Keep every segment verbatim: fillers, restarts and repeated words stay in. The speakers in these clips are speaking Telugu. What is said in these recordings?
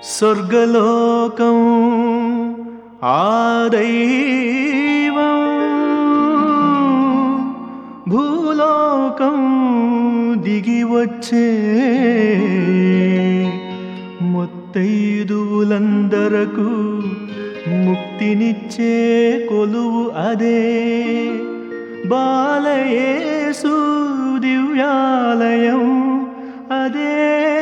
స్వర్గలోకం ఆ దైవం భూలోకం దిగి వచ్చే ముత్తైదువులందరకు ముక్తినిచ్చే కొలువు అదే బాలయేసు దివ్యాలయం అదే.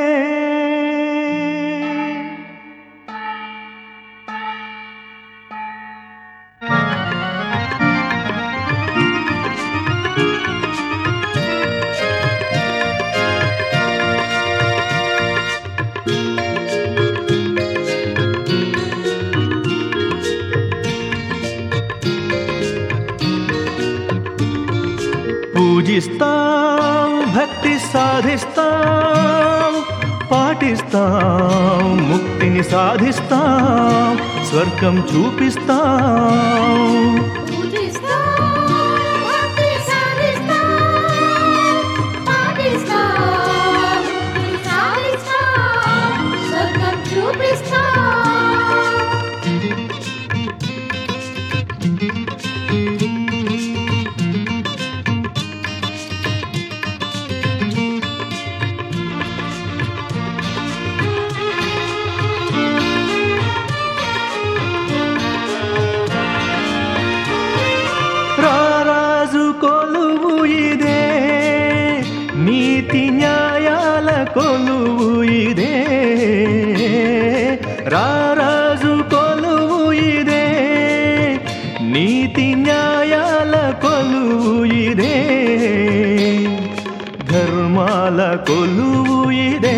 పూజిస్తాం, భక్తి సాధిస్తాం, పాటిస్తాం, ముక్తిని సాధిస్తాం, స్వర్గం చూపిస్తాం. రారాజు కొలువు ఇదే, నీతి న్యాయాల కొలువు ఇదే. రారాజు కొలువు ఇదే, నీతి న్యాయాల కొలువు ఇదే. ధర్మాల కొలువు ఇదే,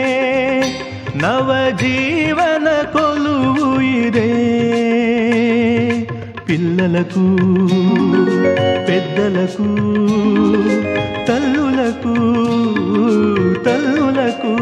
నవజీవన కొలువు ఇదే. పిల్లలకు పెద్దలకు తల్లులకు తల్లులకు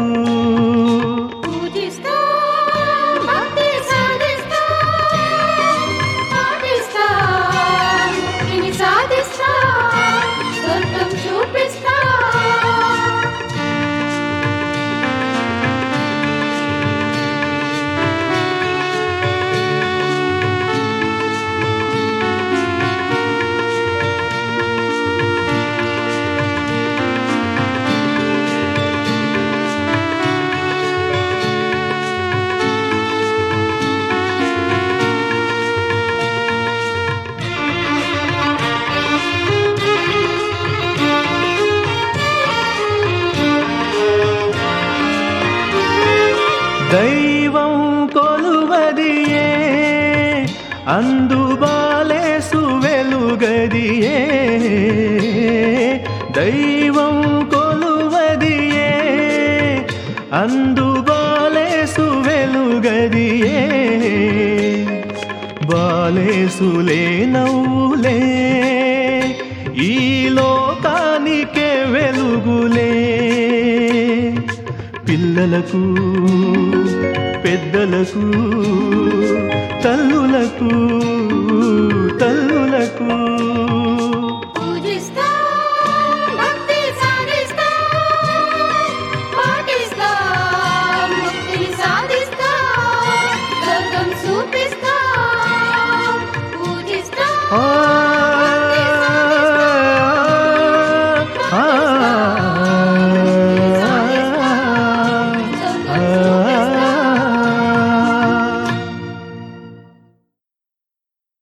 దైవం కొలువదియే, అందుబాలేసు వెలుగదియే. దైవం కొలువదియే, అందుబాలేసు వెలుగదియే. బాలేసులే నవ్వులే, ఈ లోకానికే వెలుగులే. పిల్లలకు పెద్దలకు తల్లులకు తల్లులకు